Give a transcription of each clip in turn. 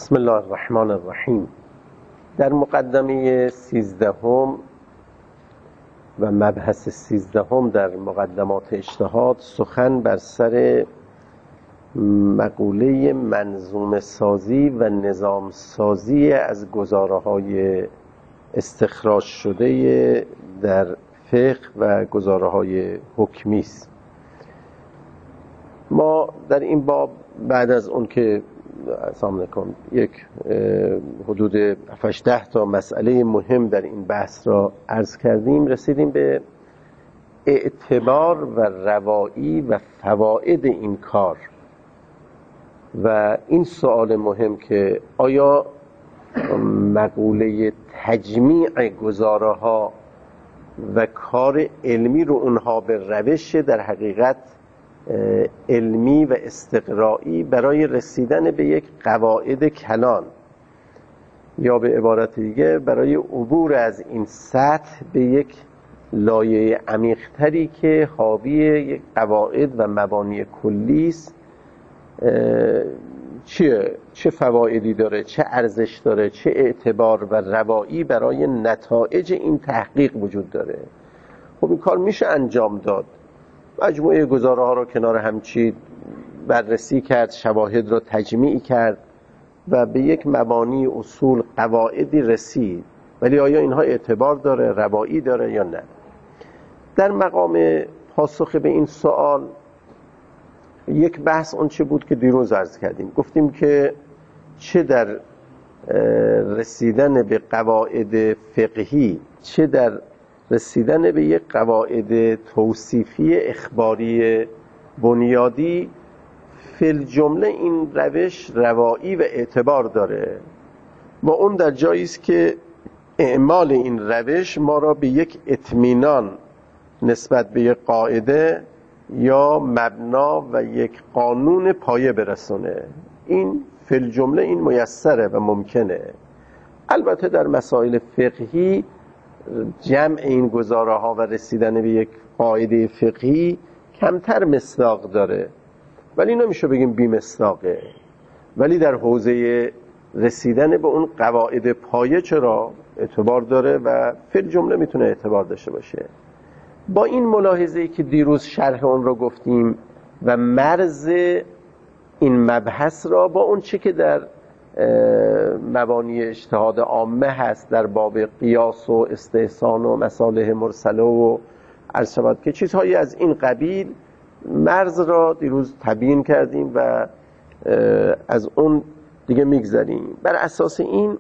بسم الله الرحمن الرحیم. در مقدمه 13 و مبحث 13 در مقدمات اجتهاد سخن بر سر مقوله منظومه سازی و نظام سازی از گزاره‌های استخراج شده در فقه و گزاره‌های حکمی است. ما در این باب بعد از اون که سلام علیکم یک حدود 7-10 تا مسئله مهم در این بحث را عرض کردیم، رسیدیم به اعتبار و روایی و فواید این کار و این سوال مهم که آیا مقوله تجمیع گزاره‌ها و کار علمی رو اونها به روش در حقیقت علمی و استقرایی برای رسیدن به یک قواعد کلان یا به عبارت دیگه برای عبور از این سطح به یک لایه عمیق‌تری که حاوی یک قواعد و مبانی کلی است، چه فوایدی داره، چه ارزش داره، چه اعتبار و روایی برای نتایج این تحقیق وجود داره. خب این کار میشه انجام داد، مجموعه گزاره ها رو کنار هم چید، بررسی کرد، شواهد رو تجمیع کرد و به یک مبانی اصول قواعدی رسید، ولی آیا اینها اعتبار داره، روایی داره یا نه؟ در مقام پاسخ به این سوال یک بحث اون چه بود که دیروز عرض کردیم. گفتیم که چه در رسیدن به قواعد فقهی، چه در رسیدن به یک قواعد توصیفی اخباری بنیادی، فی الجمله این روش روایی و اعتبار داره و اون در جایی است که اعمال این روش ما را به یک اطمینان نسبت به یک قاعده یا مبنا و یک قانون پایه برسونه. این فی الجمله این میسره و ممکنه. البته در مسائل فقهی جمع این گزاره ها و رسیدن به یک قاعده فقهی کمتر مصداق داره، ولی نمیشه بگیم بی مصداقه. ولی در حوزه رسیدن به اون قواعد پایه چرا اعتبار داره و فی الجمله میتونه اعتبار داشته باشه. با این ملاحظه‌ای که دیروز شرح اون رو گفتیم و مرز این مبحث را با اون چه که در مبانی اجتهاد عامه هست در باب قیاس و استحسان و مصالح مرسله و عرض شود که چیزهایی از این قبیل، مرز را دیروز تبیین کردیم و از اون دیگه میگذریم. بر اساس این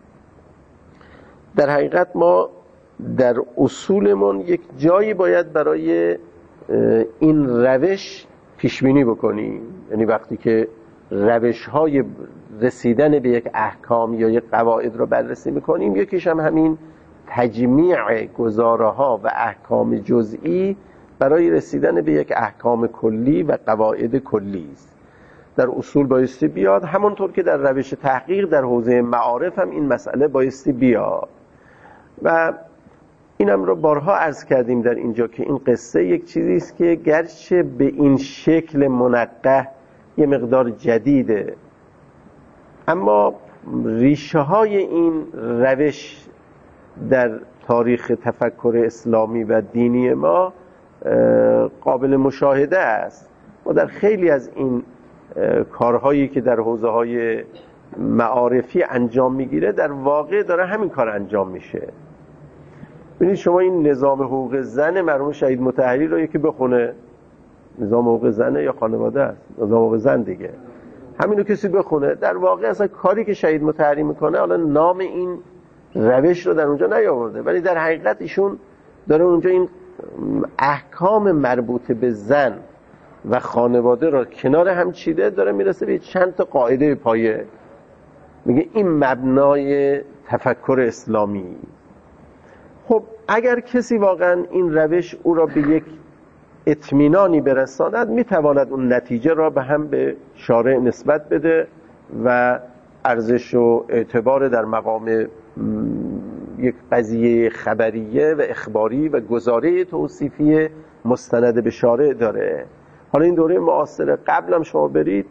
در حقیقت ما در اصولمون یک جایی باید برای این روش پیشبینی بکنیم. یعنی وقتی که روش‌های رسیدن به یک احکام یا یک قواعد رو بررسی میکنیم، یکیش هم همین تجمیع گزاره‌ها و احکام جزئی برای رسیدن به یک احکام کلی و قواعد کلی است. در اصول بایستی بیاد، همونطور که در روش تحقیق در حوزه معارف هم این مسئله بایستی بیاد. و اینم رو بارها عرض کردیم در اینجا که این قصه یک چیزی است که گرچه به این شکل منقح یه مقدار جدیده، اما ریشه های این روش در تاریخ تفکر اسلامی و دینی ما قابل مشاهده است. ما در خیلی از این کارهایی که در حوزه های معارفی انجام میگیره در واقع داره همین کار انجام میشه. ببینید شما این نظام حقوق زن مرحوم شهید مطهری رو یکی بخونه، نظام حقوق زنه یا خانواده است، نظام حقوق زن دیگه، همینو کسی بخونه، در واقع اصلا کاری که شهید مطهری میکنه، حالا نام این روش رو در اونجا نیاورده، ولی در حقیقت ایشون داره اونجا این احکام مربوط به زن و خانواده رو کنار هم چیده، داره میرسه به چند تا قاعده پایه، میگه این مبنای تفکر اسلامی. خب اگر کسی واقعا این روش او را به یک اطمینانی برساند، میتواند اون نتیجه را به هم به شارع نسبت بده و ارزش و اعتبار در مقام یک قضیه خبریه و اخباری و گزاره توصیفی مستند به شارع داره. حالا این دوره معاصر قبل هم شما برید،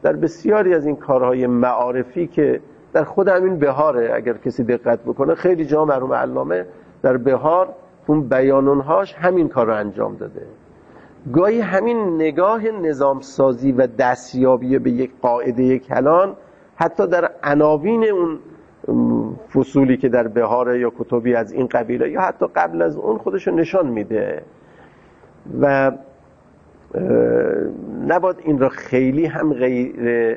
در بسیاری از این کارهای معارفی که در خود همین بهاره، اگر کسی دقت بکنه خیلی جا مرحوم علامه در بهار اون بیانونهاش همین کار رو انجام داده. گاهی همین نگاه نظام سازی و دستیابی به یک قاعده کلان حتی در عناوین اون فصولی که در بهاره یا کتبی از این قبیله یا حتی قبل از اون خودشو نشان میده و نباید این را خیلی هم غیر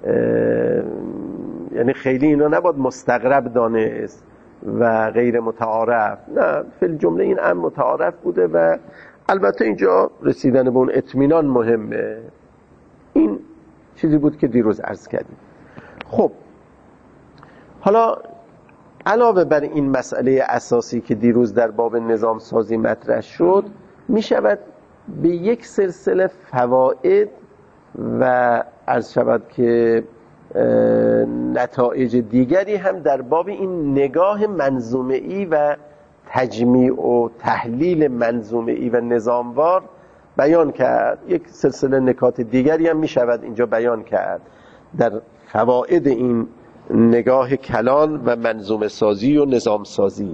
یعنی خیلی اینا نباید مستغرب دانست و غیر متعارف. نه، فی الجمله این امر متعارف بوده و البته اینجا رسیدن به اون اطمینان مهمه. این چیزی بود که دیروز عرض کردیم. خب حالا علاوه بر این مسئله اساسی که دیروز در باب نظام سازی مطرح شد، می شود به یک سلسله فواید و عرض شود که نتایج دیگری هم در باب این نگاه منظومه‌ای و تجمیع و تحلیل منظومه‌ای و نظاموار بیان کرد. یک سلسله نکات دیگری هم می شود اینجا بیان کرد در فواید این نگاه کلان و منظومه سازی و نظام سازی.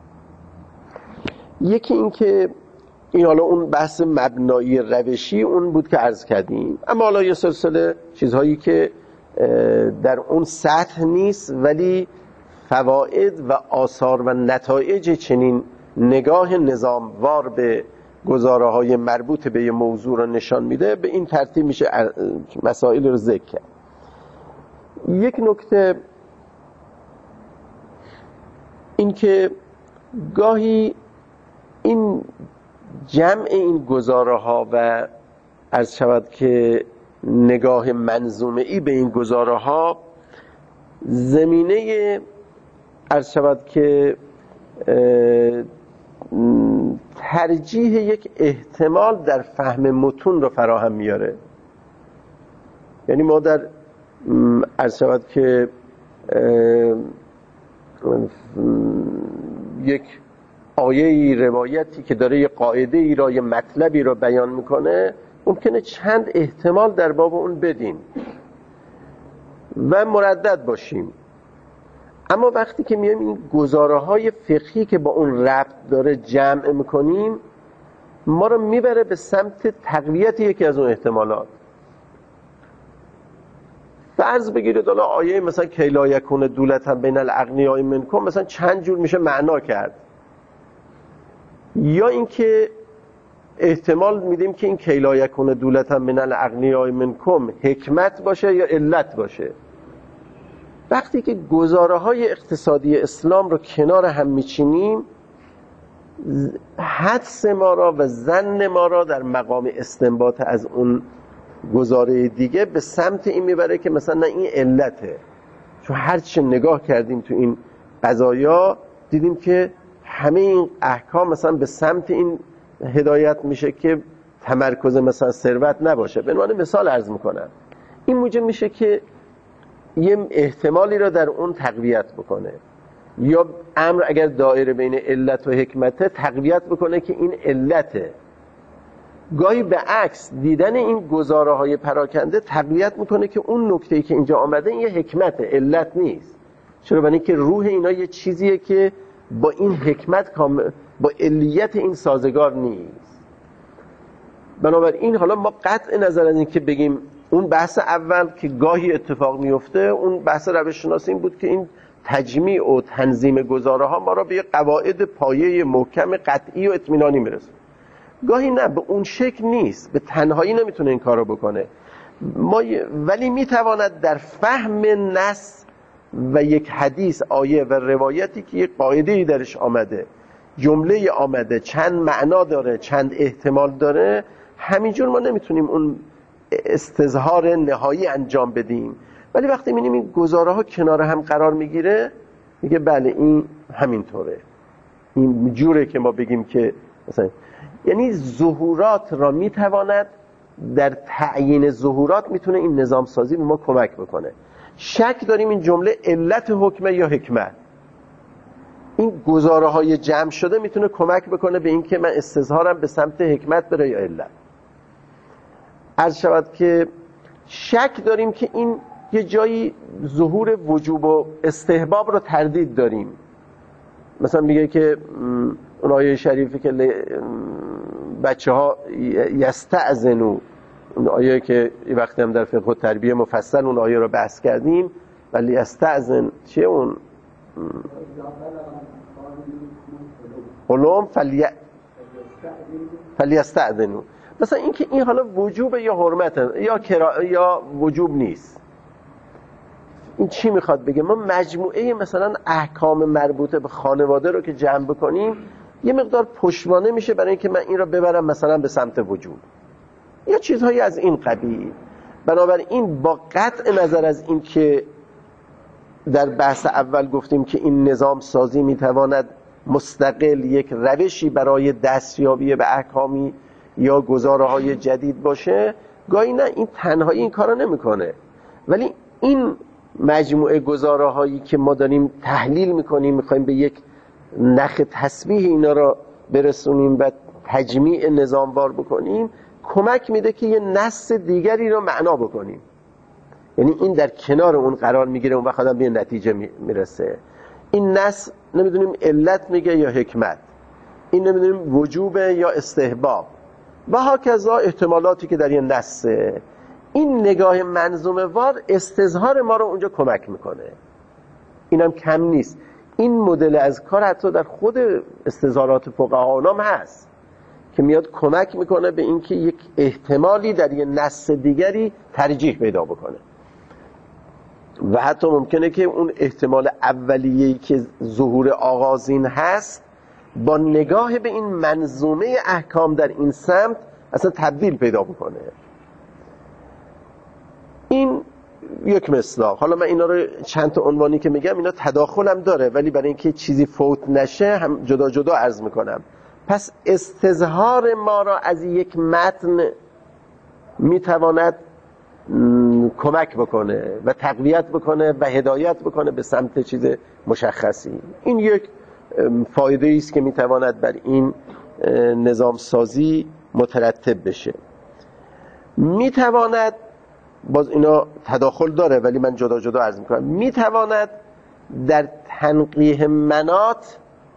یکی این که این حالا اون بحث مبنایی روشی اون بود که عرض کردیم، اما حالا یه سلسله چیزهایی که در اون سطح نیست ولی فواید و آثار و نتایج چنین نگاه نظاموار به گزاره‌های مربوط به یه موضوع را نشان میده. به این ترتیب میشه مسائل رو ذکر کرد. یک نکته این که گاهی این جمع این گزاره‌ها و عرض شود که نگاه منظومه‌ای به این گزاره‌ها زمینه عرض شود که ترجیح یک احتمال در فهم متون رو فراهم میاره. یعنی ما در عرض شود که یک آیه روایتی که داره یه قاعده ای را یه مطلبی را بیان میکنه ممکنه چند احتمال در باب اون بدیم و مردد باشیم، اما وقتی که میایم این گزاره های فقهی که با اون ربط داره جمع میکنیم ما رو میبره به سمت تقویت یکی از اون احتمالات. فرض بگیرید حالا آیه مثلا کی لا یکون دولة بین الاغنیاء منکم مثلا چند جور میشه معنا کرد، یا اینکه احتمال میدیم که این کی لا یکون دولة بین الاغنیاء منکم حکمت باشه یا علت باشه. وقتی که گزاره های اقتصادی اسلام رو کنار هم میچینیم حدس ما را و ظن ما را در مقام استنباط از اون گزاره دیگه به سمت این میبره که مثلا نه این علته، چون هرچی نگاه کردیم تو این قضایا دیدیم که همه این احکام مثلا به سمت این هدایت میشه که تمرکز مثلا ثروت نباشه. به عنوان مثال عرض میکنم این موجب میشه که یه احتمالی را در اون تقویت بکنه، یا امر اگر دایره بین علت و حکمته تقویت بکنه که این علته. گاهی به عکس دیدن این گزاره های پراکنده تقویت میکنه که اون نکته‌ای که اینجا آمده این یه حکمته، علت نیست. چرا؟ برای اینکه روح اینا یه چیزیه که با این حکمت با علیت این سازگار نیست. بنابراین حالا ما قطع نظر از این که بگیم اون بحث اول که گاهی اتفاق میفته، اون بحث روش شناسی این بود که این تجمیع و تنظیم گزاره ها ما را به قواعد پایه محکم قطعی و اطمینانی میرسه. گاهی نه، به اون شکل نیست، به تنهایی نمیتونه این کارو بکنه. ولی میتواند در فهم نص و یک حدیث، آیه و روایتی که یک قاعده‌ای درش آمده، جمله آمده، چند معنا داره، چند احتمال داره، همینجور ما نمیتونیم اون استظهار نهایی انجام بدیم. ولی وقتی می‌بینیم این گزاره ها کنار هم قرار میگیره میگه بله این همینطوره، این جوره که ما بگیم که مثلا، یعنی ظهورات را میتواند در تعیین ظهورات میتونه این نظام سازی به ما کمک بکنه. شک داریم این جمله علت حکمه یا حکمت، این گزاره های جمع شده میتونه کمک بکنه به این که من استظهارم به سمت حکمت بره یا علت. عرض شود که شک داریم که این یه جایی ظهور وجوب و استحباب رو تردید داریم. مثلا میگه که اون آیه شریفی که بچه ها یستأذنوا، اون آیه که یه وقتی هم در فقه و تربیه مفصل اون آیه رو بحث کردیم، ولی یستأذن چیه اون علوم فلیستأذنوا، مثلا این که این حالا وجوب یا حرمت یا وجوب نیست. این چی میخواد بگه؟ ما مجموعه مثلا احکام مربوطه به خانواده رو که جمع بکنیم یه مقدار پشتوانه میشه برای اینکه من این رو ببرم مثلا به سمت وجوب یا چیزهایی از این قبیل. بنابراین با قطع نظر از این که در بحث اول گفتیم که این نظام سازی میتواند مستقل یک روشی برای دستیابی به احکامی یا گزاره‌های جدید باشه، گاهی نه این تنهایی این کارو نمیکنه، ولی این مجموعه گزاره‌هایی که ما داریم تحلیل میکنیم، میخوایم به یک نخ تسبیح اینا رو برسونیم و تجمیع نظاموار بکنیم، کمک میده که یه نص دیگری رو معنا بکنیم. یعنی این در کنار اون قرار میگیره، اون وقت آدم به نتیجه میرسه. این نص نمیدونیم علت میگه یا حکمت، این نمیدونیم وجوب یا استحباب و هاکذا احتمالاتی که در یه نصه. این نگاه منظومه وار استظهار ما رو اونجا کمک میکنه، اینم کم نیست. این مدل از کار حتی در خود استظهارات فقها هم هست که میاد کمک میکنه به اینکه یک احتمالی در یه نص دیگری ترجیح پیدا بکنه و حتی ممکنه که اون احتمال اولیه‌ای که ظهور آغازین هست با نگاه به این منظومه احکام در این سمت اصلا تبدیل پیدا بکنه. این یک مصداق. حالا من اینا رو چند تا عنوانی که میگم اینا تداخل هم داره، ولی برای اینکه چیزی فوت نشه هم جدا جدا عرض میکنم. پس استظهار ما را از یک متن میتواند کمک بکنه و تقویت بکنه و هدایت بکنه به سمت چیز مشخصی. این یک فایده است که میتواند بر این نظام سازی مترتب بشه. میتواند، باز اینا تداخل داره ولی من جدا جدا عرض میکنم، میتواند در تنقیح مناط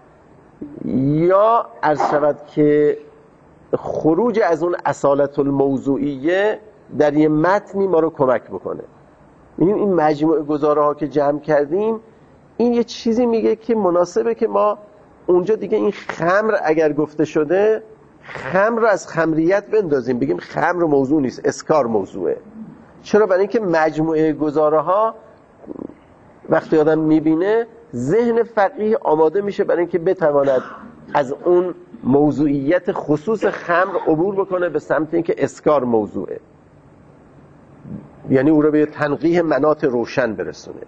یا عرض شود که خروج از اون اصالت الموضوعیه در یه متنی ما رو کمک بکنه. این مجموعه گزاره ها که جمع کردیم این یه چیزی میگه که مناسبه که ما اونجا دیگه این خمر اگر گفته شده خمر رو از خمریت بندازیم، بگیم خمر موضوع نیست، اسکار موضوعه. چرا؟ برای اینکه مجموعه گزاره ها وقتی آدم میبینه ذهن فقیه آماده میشه برای اینکه بتواند از اون موضوعیت خصوص خمر عبور بکنه به سمت اینکه اسکار موضوعه، یعنی او رو به تنقیح مناط روشن برسونه.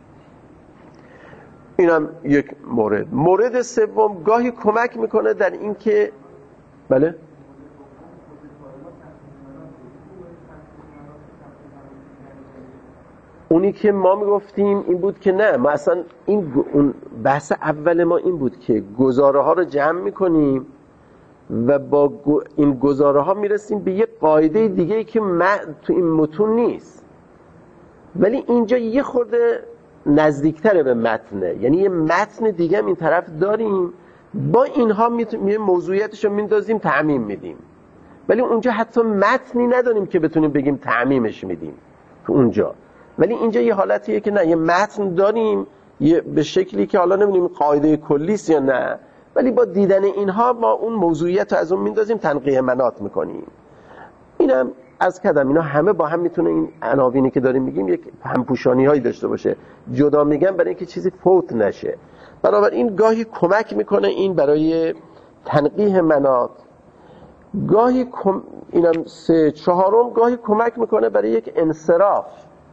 اینم یک مورد. مورد سوم گاهی کمک میکنه در این که بله اونی که ما میگفتیم این بود که نه، ما اصلا اون بحث اول ما این بود که گزاره ها رو جمع میکنیم و با این گزاره ها میرسیم به یه قاعده دیگه که تو این متون نیست، ولی اینجا یه خورده نزدیکتره به متنه، یعنی یه متن دیگه هم این طرف داریم، با اینها موضوعیتش رو میندازیم تعمیم میدیم، ولی اونجا حتی متنی نداریم که بتونیم بگیم تعمیمش میدیم تو اونجا. ولی اینجا یه حالتیه که نه، یه متن داریم به شکلی که حالا نمیدونیم قاعده کلیست یا نه، ولی با دیدن اینها ما اون موضوعیت رو از اون میندازیم تنقیح مناط میکنیم. اینم از کدم اینا همه با هم میتونه این عناوینی که داریم میگیم یک همپوشانی هایی داشته باشه، جدا میگم برای اینکه چیزی فوت نشه. بنابراین گاهی کمک میکنه این برای تنقیح مناط، گاهی اینم سه چهارم گاهی کمک میکنه برای یک انصراف،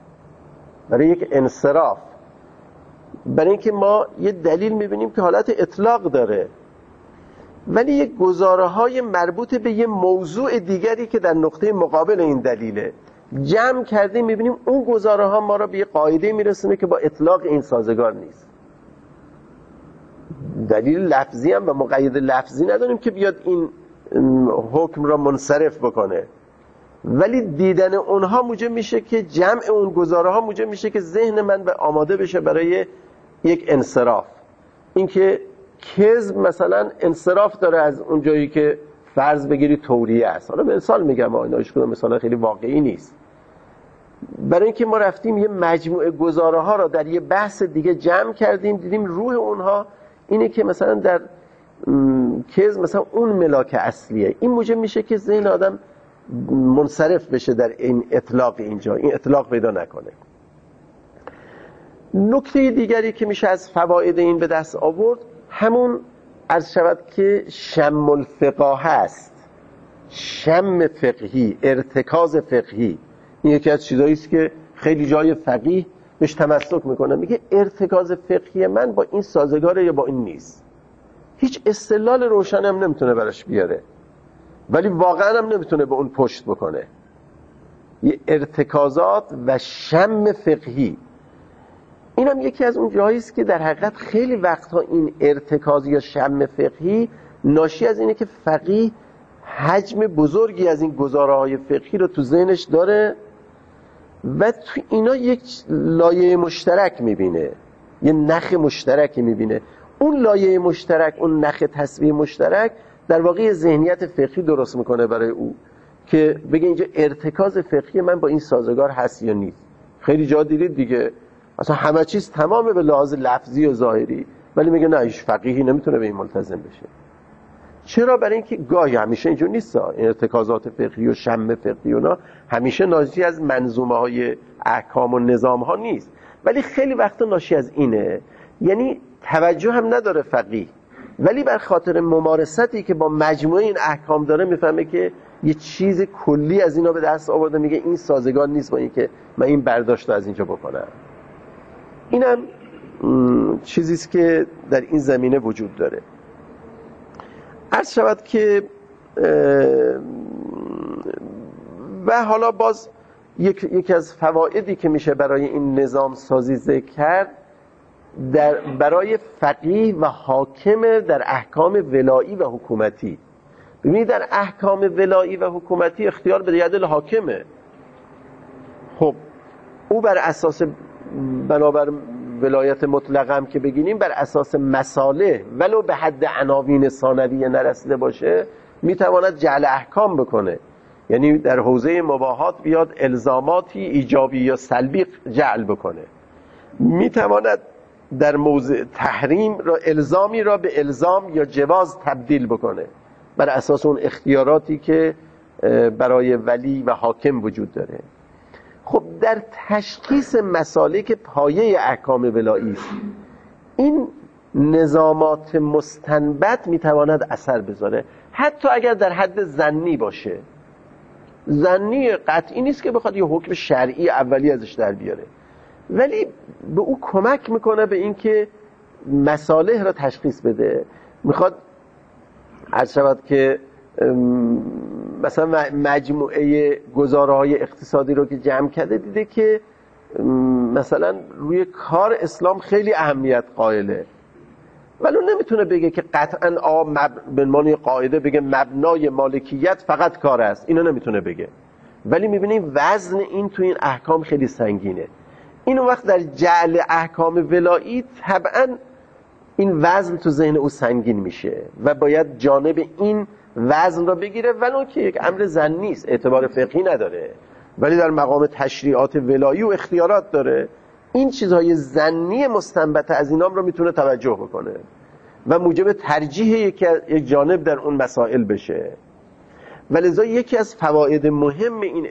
برای اینکه ما یه دلیل میبینیم که حالت اطلاق داره ولی یک گزاره های مربوط به یه موضوع دیگری که در نقطه مقابل این دلیله جمع کردیم، میبینیم اون گزاره ها ما را به یه قاعده میرسونه که با اطلاق این سازگار نیست. دلیل لفظی هم و مقید لفظی نداریم که بیاد این حکم را منصرف بکنه، ولی دیدن اونها موجب میشه که جمع اون گزاره ها موجب میشه که ذهن من به آماده بشه برای یک انصراف. اینکه کذب مثلا انصراف داره از اون جایی که فرض بگیری توریه است. حالا به مثال میگم، اینا هیچ کدوم مثلا خیلی واقعی نیست. برای اینکه ما رفتیم یه مجموعه گزاره ها را در یه بحث دیگه جمع کردیم، دیدیم روح اونها اینه که مثلا در کذب مثلا اون ملاک اصلیه. این موجب میشه که ذهن آدم منصرف بشه در این اطلاق، اینجا این اطلاق پیدا نکنه. نکته دیگری که میشه از فواید این به دست آورد همون عرض شود که شم الفقاهه است. شم فقهی، ارتکاز فقهی، این یکی از چیزایی است که خیلی جای فقیه بهش تمسک میکنه، میگه ارتکاز فقهی من با این سازگاره یا با این نیست. هیچ استدلال روشن هم نمیتونه براش بیاره، ولی واقعا هم نمیتونه به اون پشت بکنه. یه ارتکازات و شم فقهی، این هم یکی از اون جاهایی است که در حقیقت خیلی وقتها این ارتکاز یا شم فقهی ناشی از اینه که فقیه حجم بزرگی از این گزاره‌های فقهی رو تو ذهنش داره و تو اینا یک لایه مشترک میبینه، یه نخ مشترکی میبینه. اون لایه مشترک، اون نخ تسبیح مشترک در واقع ذهنیت فقهی درست میکنه برای او که بگه اینجا ارتکاز فقهی من با این سازگار هست یا نیست. خیلی جا دیدید دیگه اصلا همه چیز تمامه به لحاظ لفظی و ظاهری، ولی میگه نه هیچ فقیهی نمیتونه به این ملتزم بشه. چرا؟ برای اینکه گاهی همیشه اینجور نیست. این ارتکازات فقهی و شم فقهی اونا همیشه ناشی از منظومه های احکام و نظام ها نیست، ولی خیلی وقتا ناشی از اینه. یعنی توجه هم نداره فقیه، ولی بر خاطر ممارستی که با مجموعه این احکام داره میفهمه که یه چیز کلی از اینا به دست آورده، میگه این سازگار نیست با این که من این برداشت رو از اینجا بکنم. اینم چیزیست که در این زمینه وجود داره. عرض شود که و حالا باز یکی از فوایدی که میشه برای این نظام سازی ذکر کرد برای فقیه و حاکم در احکام ولایی و حکومتی. ببینید در احکام ولایی و حکومتی اختیار به ید حاکمه. خب او بر اساس بنابر ولایت مطلقه هم که بگینیم بر اساس مصالح ولو به حد عناوین ثانویه نرسیده باشه میتواند جعل احکام بکنه، یعنی در حوزه مباحات بیاد الزاماتی ایجابی یا سلبی جعل بکنه. میتواند در موضع تحریم را الزامی را به الزام یا جواز تبدیل بکنه بر اساس اون اختیاراتی که برای ولی و حاکم وجود داره. خب در تشخیص مسائلی که پایه احکام ولایی است، این نظامات مستنبط میتواند اثر بذاره، حتی اگر در حد ظنی باشه. ظنی قطعی نیست که بخواد یه حکم شرعی اولی ازش در بیاره، ولی به او کمک میکنه به این که مصالح را تشخیص بده. میخواد عرض شود که مثلا مجموعه گزاره‌های اقتصادی رو که جمع کرده دیده که مثلا روی کار اسلام خیلی اهمیت قائله، ولی نمیتونه بگه که قطعاً به معنی قاعده بگه مبنای مالکیت فقط کار است، اینو نمیتونه بگه. ولی میبینیم وزن این تو این احکام خیلی سنگینه. این وقت در جعل احکام ولایی طبعاً این وزن تو ذهن او سنگین میشه و باید جانب این وزن را بگیره، ولو که یک امر ظنی است، اعتبار فقهی نداره، ولی در مقام تشریعات ولایی و اختیارات داره. این چیزهای ظنی مستنبط از اینام رو میتونه توجه بکنه و موجب ترجیح یک جانب در اون مسائل بشه. ولذا یکی از فواید مهم این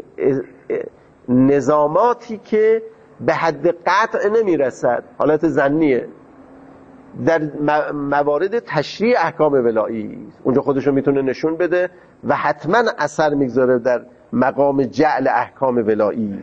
نظاماتی که به حد قطع نمیرسد، حالت ظنیه، در موارد تشریع احکام ولایی اونجا خودشو میتونه نشون بده و حتما اثر میگذاره در مقام جعل احکام ولایی.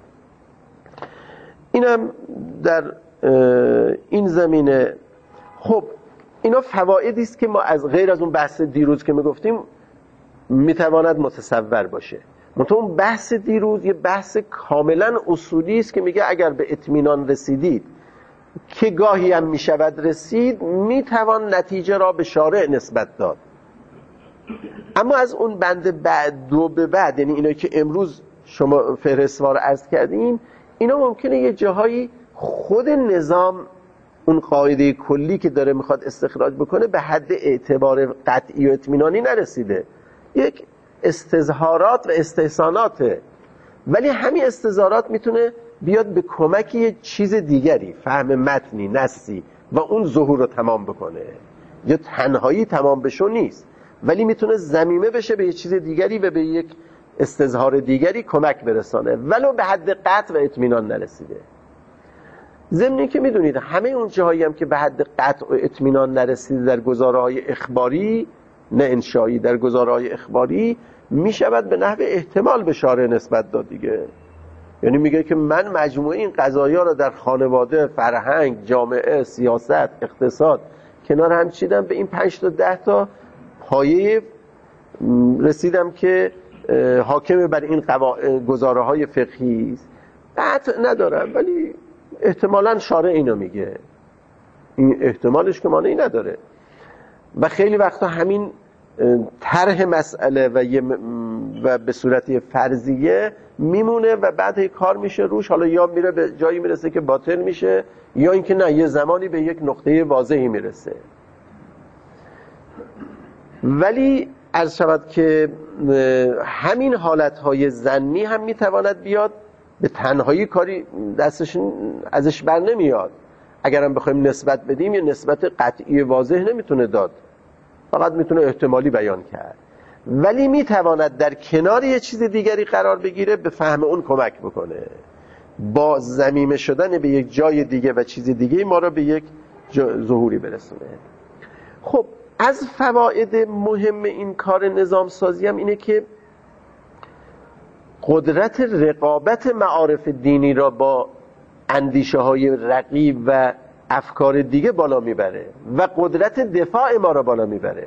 اینم در این زمینه. خب اینا فوایدی است که ما از غیر از اون بحث دیروز که میگفتیم میتواند متصور باشه. منتها اون بحث دیروز یه بحث کاملا اصولی است که میگه اگر به اطمینان رسیدید که گاهی هم میشود رسید، میتوان نتیجه را به شارع نسبت داد. اما از اون بند بعد دو به بعد، یعنی اینا که امروز شما فهرستوار عرض کردیم، اینا ممکنه یه جاهایی خود نظام اون قاعده کلی که داره میخواد استخراج بکنه به حد اعتبار قطعی و اطمینانی نرسیده، یک استظهارات و استحساناته، ولی همین استظهارات میتونه بیاد به کمک یه چیز دیگری، فهم متنی، نصی، و اون ظهور رو تمام بکنه. یا تنهایی تمام بشو نیست، ولی میتونه ضمیمه بشه به یه چیز دیگری و به یک استظهار دیگری کمک برسانه، ولو به حد قطع و اطمینان نرسیده. ضمنی که میدونید همه اون جاهایی هم که به حد قطع و اطمینان نرسیده در گزاره‌های اخباری، نه انشایی، در گزاره‌های اخباری میشود به نحو احتمال به شارع نسبت داد دیگه. یعنی میگه که من مجموعه این قضایا رو در خانواده، فرهنگ، جامعه، سیاست، اقتصاد کنار هم چیدم، به این 5 تا 10 تا پایه رسیدم که حاکم بر این گزاره‌های فقهی است. قطع ندارم، ولی احتمالاً شارع اینو میگه، این احتمالش که مانعی نداره. و خیلی وقتا همین طرح مسئله و به صورت فرضیه میمونه و بعد کار میشه روش، حالا یا میره به جایی میرسه که باطل میشه، یا اینکه نه یه زمانی به یک نقطه واضحی میرسه. ولی عرض شود که همین حالتهای ظنی هم میتواند بیاد، به تنهایی کاری دستش ازش بر نمیاد. اگرم بخوایم نسبت بدیم، یه نسبت قطعی واضح نمیتونه داد، فقط میتونه احتمالی بیان کرد، ولی میتواند در کنار یه چیز دیگری قرار بگیره، به فهم اون کمک بکنه، با ضمیمه شدن به یک جای دیگه و چیز دیگه ما را به یک ظهوری برسونه. خب از فواید مهم این کار نظام سازی هم اینه که قدرت رقابت معارف دینی را با اندیشه های رقیب و افکار دیگه بالا میبره و قدرت دفاع ما را بالا میبره.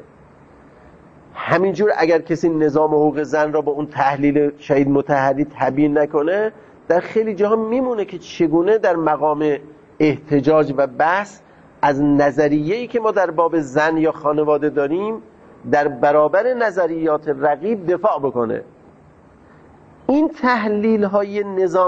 همینجور اگر کسی نظام حقوق زن را با اون تحلیل شهید مطهری تبیین نکنه، در خیلی جاها میمونه که چگونه در مقام احتجاج و بحث از نظریه‌ای که ما در باب زن یا خانواده داریم در برابر نظریات رقیب دفاع بکنه. این تحلیل های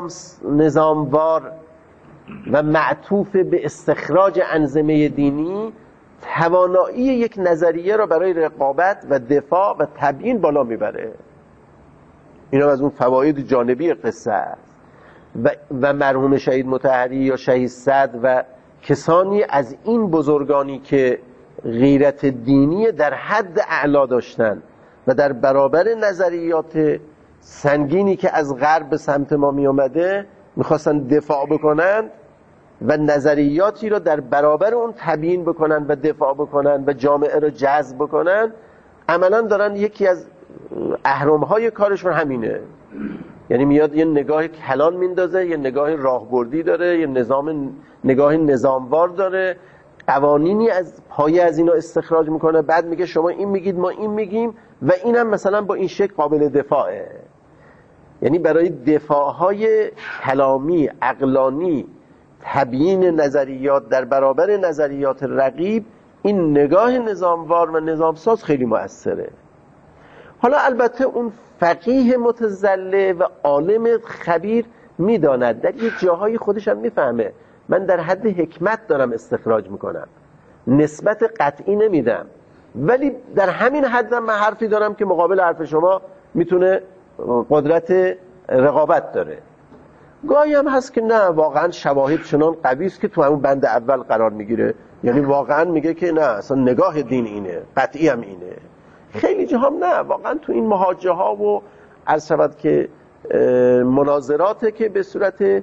نظاموار و معطوف به استخراج انظمه دینی توانایی یک نظریه را برای رقابت و دفاع و تبیین بالا میبره. این هم از اون فواید جانبی قصه است. و مرحوم شهید مطهری یا شهید صدر و کسانی از این بزرگانی که غیرت دینی در حد اعلا داشتن و در برابر نظریات سنگینی که از غرب به سمت ما می آمده میخواستن دفاع بکنن و نظریاتی را در برابر اون تبیین بکنن و دفاع بکنن و جامعه را جذب بکنن، عملا دارن یکی از اهرم‌های کارشون همینه. یعنی میاد یه نگاه کلان میندازه، یه نگاه راهبردی داره، یه نگاه نظاموار داره، قوانینی از پایه از اینا استخراج میکنه، بعد میگه شما این میگید ما این میگیم و اینم مثلا با این شکل قابل دفاعه. یعنی برای دفاعهای کلامی، عقلانی، تبیین نظریات در برابر نظریات رقیب، این نگاه نظاموار و نظامساز خیلی مؤثره. حالا البته اون فقیه متزله و عالم خبیر میداند، در یک جاهای خودش هم میفهمه من در حد حکمت دارم استخراج میکنم، نسبت قطعی نمیدم، ولی در همین حد من حرفی دارم که مقابل حرف شما میتونه قدرت رقابت داره. گاهی هم هست که نه، واقعا شواهد چنان قوی است که تو همون بند اول قرار میگیره، یعنی واقعا میگه که نه اصلا نگاه دین اینه، قطعی هم اینه. خیلی جاها نه، واقعا تو این محاجه ها و عرض شود که مناظراته که به صورت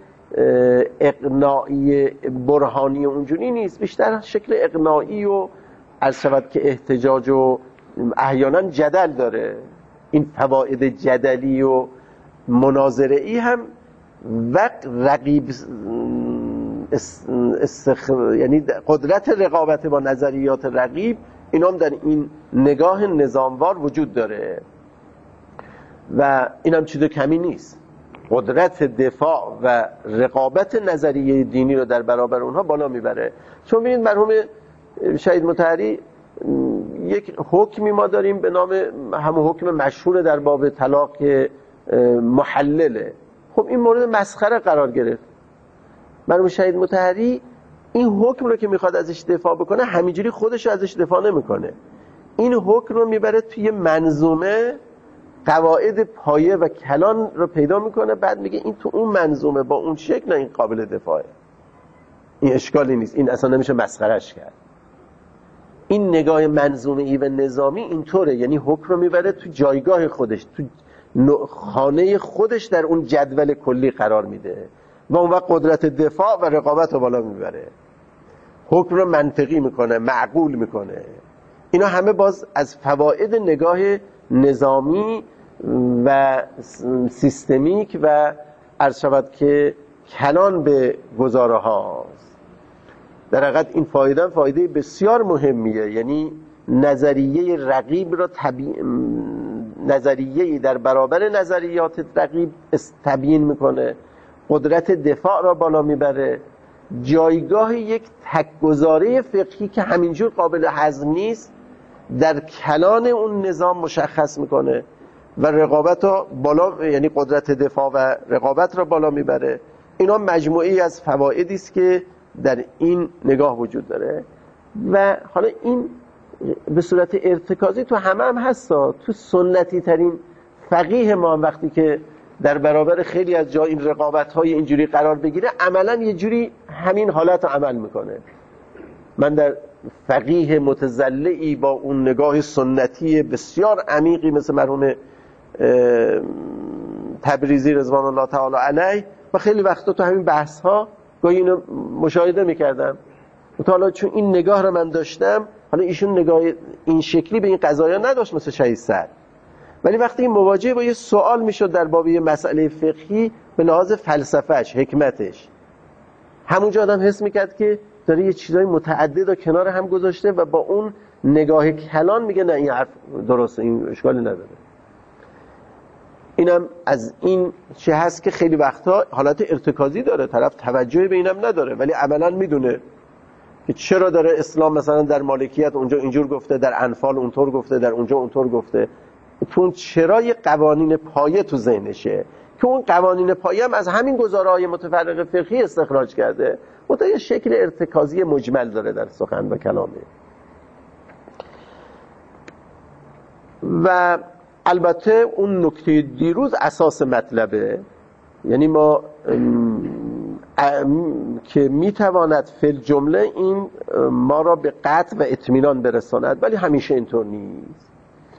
اقناعی برهانی اونجوری نیست، بیشتر شکل اقناعی و عرض شود که احتجاج و احیانا جدل داره. این فواید جدلی و مناظره‌ای هم وقت رقیب یعنی قدرت رقابت با نظریات رقیب، اینا هم در این نگاه نظاموار وجود داره و این هم چیز کمی نیست. قدرت دفاع و رقابت نظریه دینی رو در برابر اونها بالا میبره. چون ببینید مرحوم شهید مطهری یک حکمی ما داریم به نام همون حکم مشهور در باب طلاق که محلله. خب این مورد مسخره قرار گرفت. مرحوم شهید مطهری این حکم رو که میخواد ازش دفاع بکنه همینجوری خودش ازش دفاع نمیکنه. این حکم رو میبره توی منظومه، قواعد پایه و کلان رو پیدا میکنه، بعد میگه این تو اون منظومه با اون شکل این قابل دفاعه، این اشکالی نیست، این اصلا نمیشه مسخرش کرد. این نگاه منظومه‌ای و نظامی اینطوره، یعنی حکم رو میبره تو جایگاه خودش، تو خانه خودش در اون جدول کلی قرار میده و اون وقت قدرت دفاع و رقابت رو بالا میبره، حکم رو منطقی میکنه، معقول میکنه. اینا همه باز از فواید نگاه نظامی و سیستمیک و عرض شود که کلان به گزاره هاست. در حقیقت این فایده بسیار مهمیه، یعنی نظریه رقیب را نظریه‌ای در برابر نظریات رقیب تبیین میکنه، قدرت دفاع را بالا میبره، جایگاه یک تک‌گذاره فقهی که همینجور قابل هضم نیست در کلان اون نظام مشخص میکنه و رقابت را بالا، یعنی قدرت دفاع و رقابت را بالا میبره. اینا مجموعی از فوایدی است که در این نگاه وجود داره و حالا این به صورت ارتکازی تو همه هم هستا. تو سنتی ترین فقیه ما وقتی که در برابر خیلی از جا این رقابت‌های اینجوری قرار بگیره عملاً یه جوری همین حالت رو عمل میکنه. من در فقیه متزلعی با اون نگاه سنتی بسیار عمیقی مثل مرحوم تبریزی رضوان الله تعالی علیه و خیلی وقتا تو همین بحث‌ها گاهی اینو مشاهده میکردم. حالا چون این نگاه رو من داشتم، حالا ایشون نگاه این شکلی به این قضایا نداشت مثل شهید سعد، ولی وقتی این مواجهه با یه سوال میشد در باب یه مسئله فقهی به لحاظ فلسفهش، حکمتش، همونجا آدم حس میکرد که داره یه چیزای متعدد رو کنار هم گذاشته و با اون نگاه کلان میگه نه این حرف درسته، این اشکالی نداره. اینم از این چه هست که خیلی وقتا حالت ارتکازی داره، طرف توجهی به اینم نداره ولی عملا میدونه که چرا داره اسلام مثلا در مالکیت اونجا اینجور گفته، در انفال اونطور گفته، در اونجا اونطور گفته. تو چرا یه قوانین پایه تو ذهنشه که اون قوانین پایه هم از همین گزاره‌های متفرق فقهی استخراج کرده، منتها یه شکل ارتکازی مجمل داره در سخن و کلامه. و البته اون نکته دیروز اساس مطلبه، یعنی ما که میتواند فی الجمله این ما را به قطع و اطمینان برساند، ولی همیشه اینطور نیست.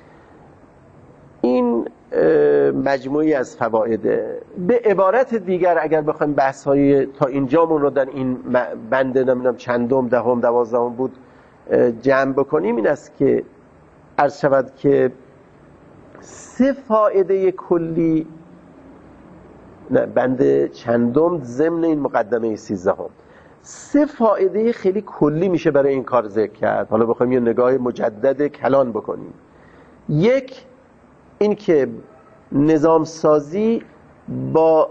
این مجموعی از فوایده. به عبارت دیگر اگر بخوایم بحث‌های تا اینجامون رو در این بند نمیدونم چندم، دهم، 12 بود جمع بکنیم، این است که عرض شود که 3 فایده کلی، نه بند چندم ضمن این مقدمه 13 3 فایده خیلی کلی میشه برای این کار ذکر کرد. حالا بخوایم یه نگاه مجدد کلان بکنیم. یک، این که نظام سازی با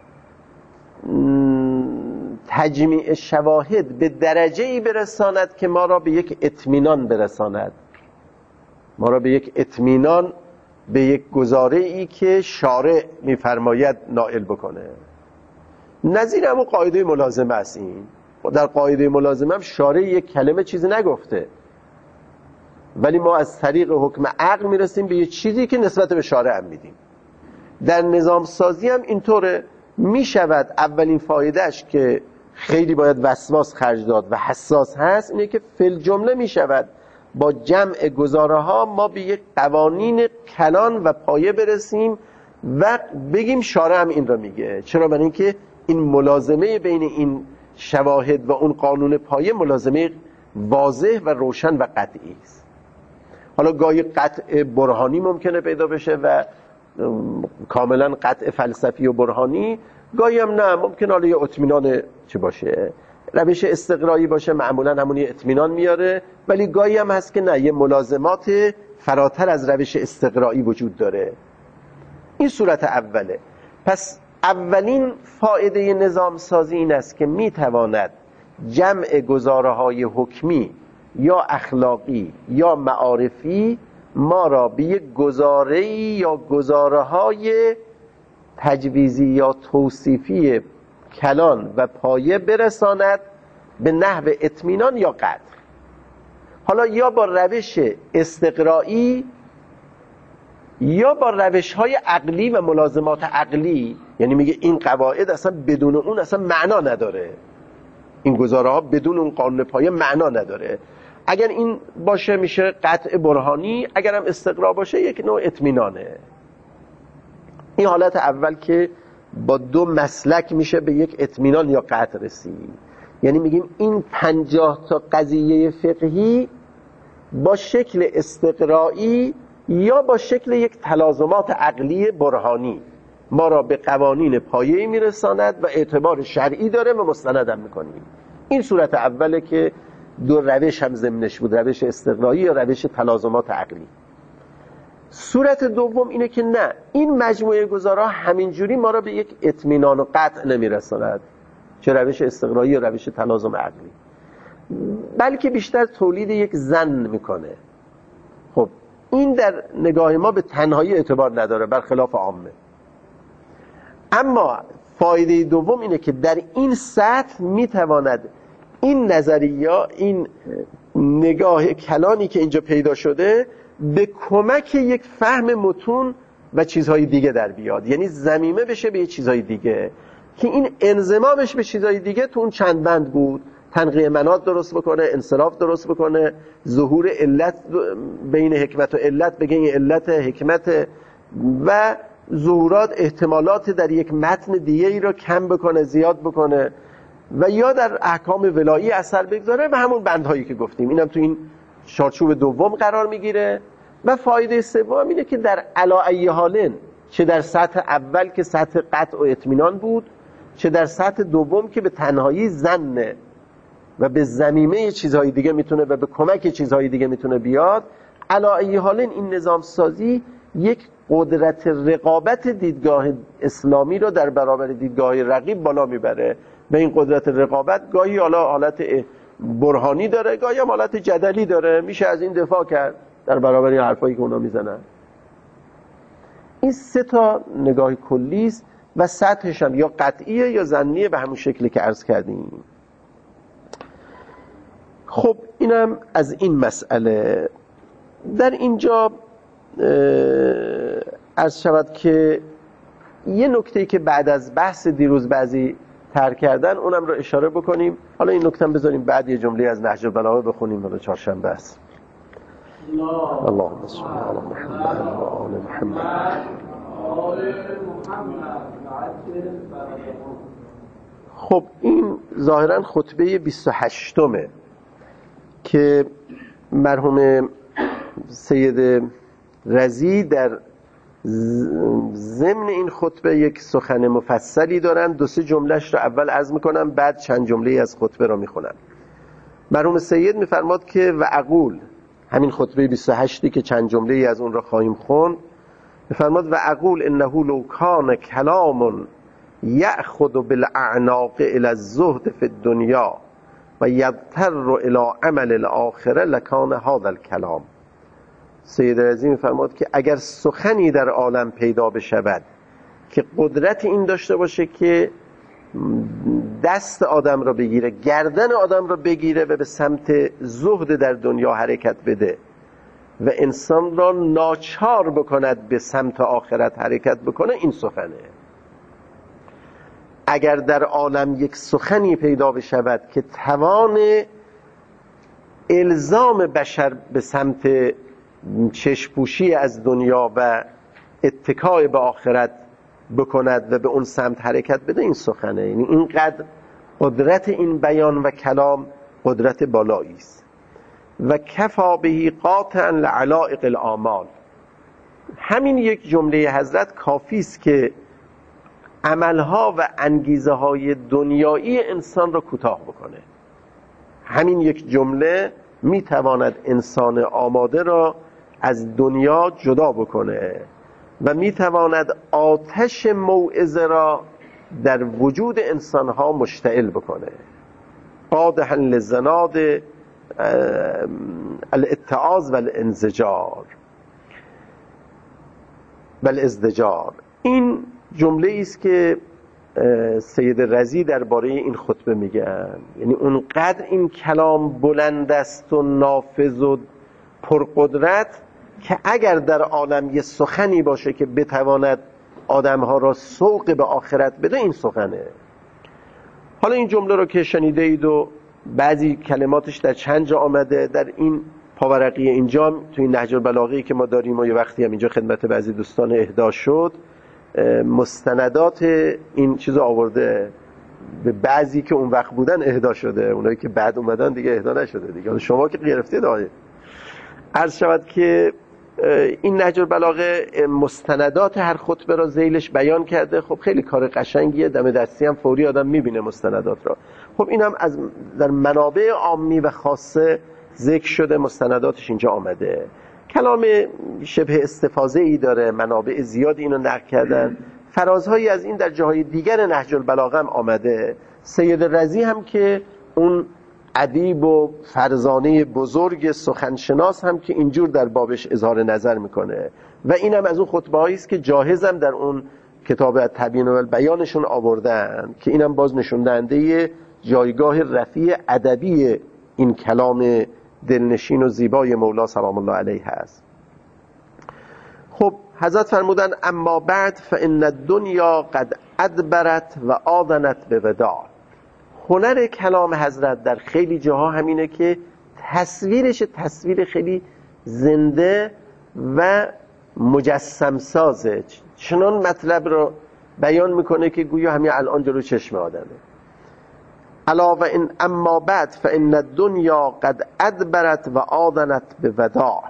تجمیع شواهد به درجه‌ای برساند که ما را به یک اطمینان برساند، ما را به یک اطمینان، به یک گزاره‌ای که شارع می‌فرماید نائل بکنه. نظیر همون قاعده ملازمه است. این در قاعده ملازمه هم شارع یک کلمه چیزی نگفته، ولی ما از طریق حکم عقل میرسیم به یه چیزی که نسبت به شارع هم میدیم. در نظام سازی هم اینطوره. میشود اولین فایدهش که خیلی باید وسواس خرج داد و حساس هست اینه که فی الجمله میشود با جمع گزاره ها ما به یک قوانین کلان و پایه برسیم و بگیم شارع هم این را میگه. چرا؟ برای اینکه این ملازمه بین این شواهد و اون قانون پایه ملازمه واضح و روشن و قطعی است. حالا گاهی قطع برهانی ممکنه پیدا بشه و کاملا قطع فلسفی و برهانی، گاهی هم نه، ممکنه حالا یه اطمینان چه باشه، روش استقرایی باشه، معمولا همون یه اطمینان میاره، ولی گاهی هم هست که نه، یه ملازمات فراتر از روش استقرایی وجود داره. این صورت اوله. پس اولین فایده نظام سازی این است که میتواند جمع گزاره‌های حکمی یا اخلاقی یا معارفی ما را به یک گزاره‌ای یا گزاره‌های تجویزی یا توصیفی کلان و پایه برساند به نحو اطمینان یا قطع. حالا یا با روش استقرایی یا با روش‌های عقلی و ملازمات عقلی، یعنی میگه این قواعد اصلا بدون اون اصلا معنا نداره، این گزاره‌ها بدون اون قانون پایه معنا نداره. اگر این باشه میشه قطع برهانی، اگر هم استقرا باشه یک نوع اطمینانه. این حالت اول که با دو مسلک میشه به یک اطمینان یا قطع رسید. یعنی میگیم این 50 تا قضیه فقهی با شکل استقرایی یا با شکل یک تلازمات عقلی برهانی ما را به قوانین پایه‌ای میرساند و اعتبار شرعی داره و مستندم میکنیم. این صورت اوله که دو روش هم ضمنش بود، روش استقرایی یا روش تلازمات عقلی. صورت دوم اینه که نه، این مجموعه گزارا همینجوری ما را به یک اطمینان و قطع نمیرساند، چه روش استقرایی یا روش تلازم عقلی، بلکه بیشتر تولید یک ظن میکنه. خب این در نگاه ما به تنهایی اعتبار نداره، برخلاف عامه. اما فایده دوم اینه که در این سطح میتواند این نظریه، این نگاه کلانی که اینجا پیدا شده به کمک یک فهم متون و چیزهای دیگه در بیاد، یعنی ضمیمه بشه به چیزهای دیگه که این انضمامش به چیزهای دیگه تو اون چند بند بود، تنقیه مناط درست بکنه، انصراف درست بکنه، ظهور علت بین حکمت و علت، بگه این علت حکمت، و ظهورات احتمالات در یک متن دیگه ای رو کم بکنه، زیاد بکنه، و یا در احکام ولایی اثر بگذاره و همون بندهایی که گفتیم. اینم تو این چارچوب دوم قرار میگیره. و فایده سوم اینه که در علی حالن، چه در سطح اول که سطح قطع و اطمینان بود، چه در سطح دوم که به تنهایی ظن و به ضمیمه چیزهای دیگه میتونه و به کمک چیزهای دیگه میتونه بیاد، علی حالن این نظام سازی یک قدرت رقابت دیدگاه اسلامی رو در برابر دیدگاه رقیب بالا میبره. و این قدرت رقابت گاهی حالت برهانی داره، گاهی هم حالت جدلی داره، میشه از این دفاع کرد در برابر این حرفایی که اونا میزنن. این سه تا نگاه کلی است و سطحش هم یا قطعیه یا ظنیه، به همون شکلی که عرض کردیم. خب اینم از این مسئله. در اینجا عرض شود که یه نکته‌ای که بعد از بحث دیروز بعضی ترک کردن اونم رو اشاره بکنیم. حالا این نکته بذاریم بعد یه جمله از نهج البلاغه بخونیم، حالا چهارشنبه است. اللهم صل علی محمد و آل محمد. خب این ظاهرا خطبه 28م که مرحوم سید رضی در ضمن این خطبه یک سخن مفصلی دارن. 2-3 جملهش رو اول عرض میکنم، بعد چند جمله از خطبه رو میخونم. مرحوم سید میفرماد که و اقول، همین خطبه 28 که چند جمله از اون رو خواهیم خوند، میفرماد و اقول انه لو کان کلام یأخذ بالاعناق الى الزهد فی الدنیا و یضطر الى عمل الاخره لکان هذا الکلام. سید رضی میفرماد که اگر سخنی در عالم پیدا بشود که قدرت این داشته باشه که دست آدم را بگیره، گردن آدم را بگیره و به سمت زهد در دنیا حرکت بده و انسان را ناچار بکند به سمت آخرت حرکت بکنه، این سخنه. اگر در عالم یک سخنی پیدا بشود که توان الزام بشر به سمت چشم‌پوشی از دنیا و اتکای به آخرت بکند و به اون سمت حرکت بده، این سخنه. یعنی اینقدر قدرت این بیان و کلام قدرت بالایی است. و کفا بهی قاطعا لعلائق الاعمال، همین یک جمله حضرت کافی است که عملها و انگیزه های دنیایی انسان را کوتاه بکنه. همین یک جمله میتواند انسان آماده را از دنیا جدا بکنه و میتواند آتش موعظه را در وجود انسانها مشتعل بکنه. قادحا للزناد الاتعاظ و الازدجار. این جمله است که سید رضی درباره این خطبه میگن، یعنی اونقدر این کلام بلند است و نافذ و پرقدرت که اگر در عالم یه سخنی باشه که بتواند آدمها را سوق به آخرت بده، این سخنه. حالا این جمله رو که شنیده اید و بعضی کلماتش در چند جا آمده، در این پاورقی اینجا تو این نهج البلاغه‌ای که ما داریم و یه وقتی هم اینجا خدمت بعضی دوستان اهدا شد، مستندات این چیز آورده، به بعضی که اون وقت بودن اهدا شده، اونایی که بعد اومدن دیگه اهدا نشده دیگه. شما که گرفتید آیه. عرض شود که این نهج البلاغه مستندات هر خطبه را ذیلش بیان کرده. خب خیلی کار قشنگیه، دم دستی هم فوری آدم میبینه مستندات را. خب اینم از در منابع عامی و خاصه ذکر شده، مستنداتش اینجا آمده. کلام شبه استفاضه ای داره، منابع زیادی اینو نقل کردن. فرازهایی از این در جاهای دیگر نهج البلاغه هم آمده. سید رضی هم که اون ادیب و فرزانه بزرگ سخنشناس هم که اینجور در بابش اظهار نظر میکنه و اینم از اون خطبه‌هایی است که جاهزم در اون کتاب تبیین و بیانشون آوردن که اینم باز نشون دهنده جایگاه رفیع ادبی این کلام دلنشین و زیبای مولا سلام الله علیه هست. خب حضرت فرمودن اما بعد فان الدنیا قد ادبرت و آذنت به وداع. هنر کلام حضرت در خیلی جاها همینه که تصویرش تصویر خیلی زنده و مجسم سازه، چنان مطلب رو بیان میکنه که گویا همین الان جلو چشم آدمه. الا و ان اما بعد فان الدنیا قد ادبرت و آذنت به وداع.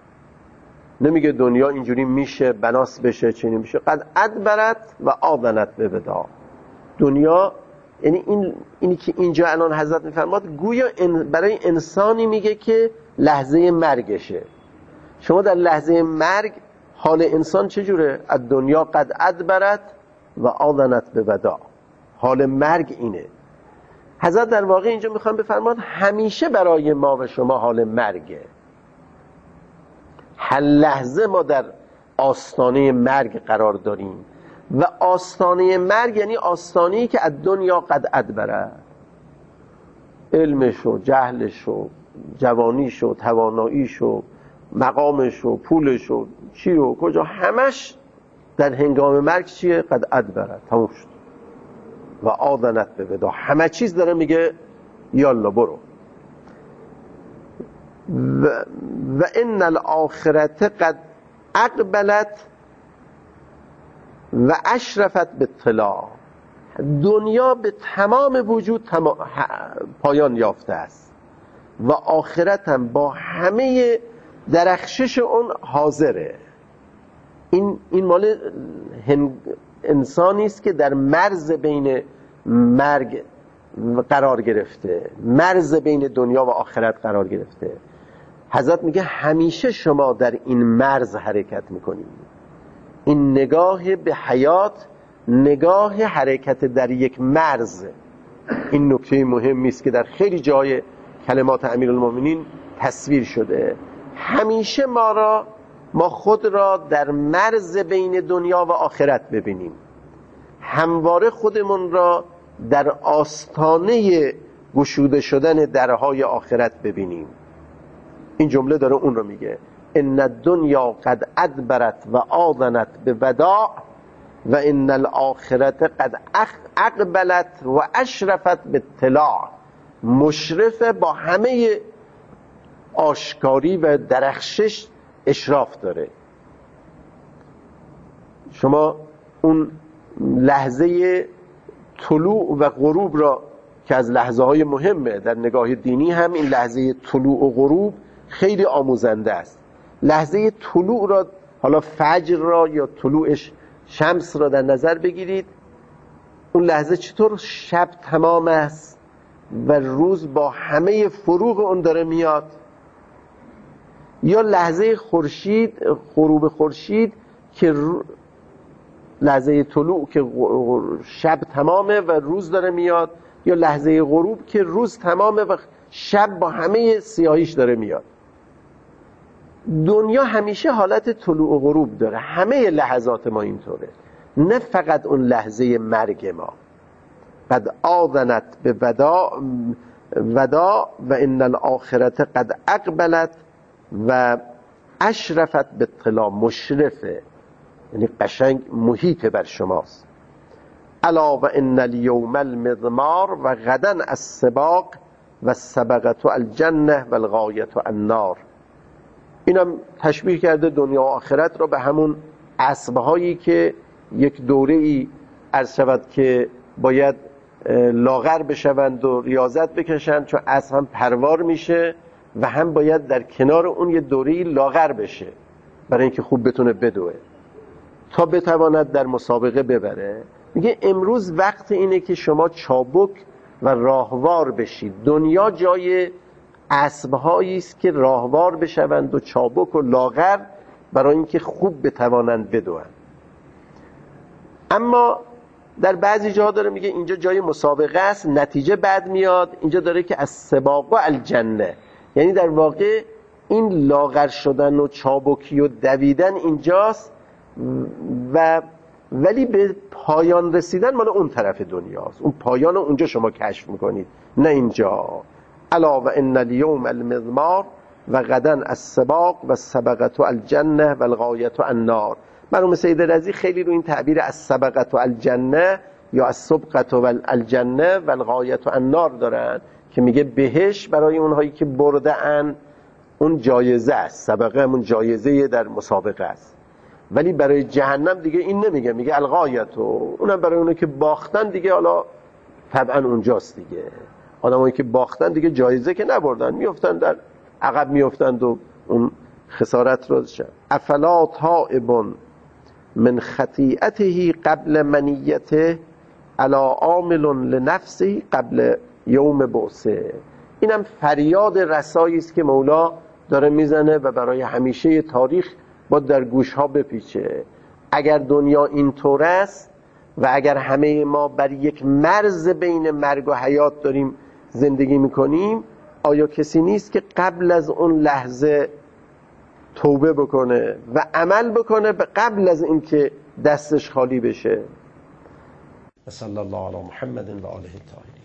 نمیگه دنیا اینجوری میشه بناس بشه چنین میشه، قد ادبرت و آذنت به وداع. دنیا یعنی اینی که اینجا الان حضرت میفرماد گویا برای انسانی میگه که لحظه مرگشه. شما در لحظه مرگ حال انسان چجوره؟ الدنیا قد ادبرت و آذنت به وداع. حال مرگ اینه. حضرت در واقع اینجا میخوام بفرماد همیشه برای ما و شما حال مرگه. هر لحظه ما در آستانه مرگ قرار داریم و آستانه مرگ یعنی آستانه‌ای که الدنیا قد ادبرت. علمش و جهلش و جوانیش و تواناییش و مقامش و پولش و چی و کجا، همش در هنگام مرگ چیه؟ قد ادبرت، تموم شد. و آذنت به وداع، همه چیز داره میگه یالا برو. و ان الاخرت قد اقبلت و اشرفت به اطلاع. دنیا به تمام وجود پایان یافته است و آخرت هم با همه درخشش اون حاضره. این مال انسانی است که در مرز بین مرگ قرار گرفته، مرز بین دنیا و آخرت قرار گرفته. حضرت میگه همیشه شما در این مرز حرکت میکنید. این نگاه به حیات نگاه حرکت در یک مرز. این نکته مهمی است که در خیلی جای کلمات امیرالمومنین تصویر شده. همیشه ما خود را در مرز بین دنیا و آخرت ببینیم، همواره خودمون را در آستانه گشوده شدن درهای آخرت ببینیم. این جمله داره اون رو میگه ان الدنیا قد ادبرت و آذنت به وداع و ان الاخرت قد اقبلت و اشرفت به اطلاع. مشرفه، با همه آشکاری و درخشش اشراف داره. شما اون لحظه طلوع و غروب را که از لحظه های مهمه در نگاه دینی، هم این لحظه طلوع و غروب خیلی آموزنده است. لحظه طلوع را، حالا فجر را یا طلوع شمس را در نظر بگیرید. اون لحظه چطور شب تمام است و روز با همه فروغ اون داره میاد. یا لحظه خورشید، غروب خورشید که لحظه طلوع که شب تمامه و روز داره میاد، یا لحظه غروب که روز تمامه و شب با همه سیاهیش داره میاد. دنیا همیشه حالت طلوع و غروب داره، همه لحظات ما اینطوره، نه فقط اون لحظه مرگ ما. قد آذنت به ودا و ان الاخرت قد اقبلت و اشرفت به اطلاع، مشرفه یعنی قشنگ محیط بر شماست. الا و ان الیوم المضمار و غدا السباق و السبقة الجنه و الغایة النار. اینم تشبیه کرده دنیا و آخرت را به همون اسبهایی که یک دوره‌ای عرض شود که باید لاغر بشوند و ریاضت بکشند، چون اسب هم پروار میشه و هم باید در کنار اون یه دوره‌ای لاغر بشه برای اینکه خوب بتونه بدوه تا بتواند در مسابقه ببره. میگه امروز وقت اینه که شما چابک و راهوار بشید. دنیا جای اسب‌هایی است که راهوار بشوند و چابک و لاغر برای اینکه خوب بتوانند بدوند. اما در بعضی جاها داره میگه اینجا جای مسابقه است، نتیجه بد میاد. اینجا داره که از سباق و الجنه، یعنی در واقع این لاغر شدن و چابکی و دویدن اینجاست ولی به پایان رسیدن مال اون طرف دنیاست. اون پایان رو اونجا شما کشف میکنید، نه اینجا. الا و ان الیوم المضمار و غدا السباق و السبقة الجنه و الغایة النار. مرحوم سید رضی خیلی رو این تعبیر السبقة الجنه یا السبقة الجنه و الغایة النار دارن که میگه بهش برای اونهایی که برده ان اون جایزه است، سبقه همون جایزه در مسابقه است، ولی برای جهنم دیگه این نمیگه، میگه الغایة، اونم برای اونایی که باختن دیگه حالا طبعا اونجاست دیگه. آدمایی که باختن دیگه جایزه که نبردن، میافتن در عقب میافتند و اون خسارت رو شد. افلا تائب من خطیئته قبل منیته الا عامل لنفسه قبل یوم بعثه. اینم فریاد رسایی است که مولا داره میزنه و برای همیشه تاریخ با در گوش ها بپیچه. اگر دنیا اینطور است و اگر همه ما بر یک مرز بین مرگ و حیات داریم زندگی میکنیم، آیا کسی نیست که قبل از اون لحظه توبه بکنه و عمل بکنه قبل از اینکه دستش خالی بشه؟ صلی الله علی محمد و آله الطاهرین.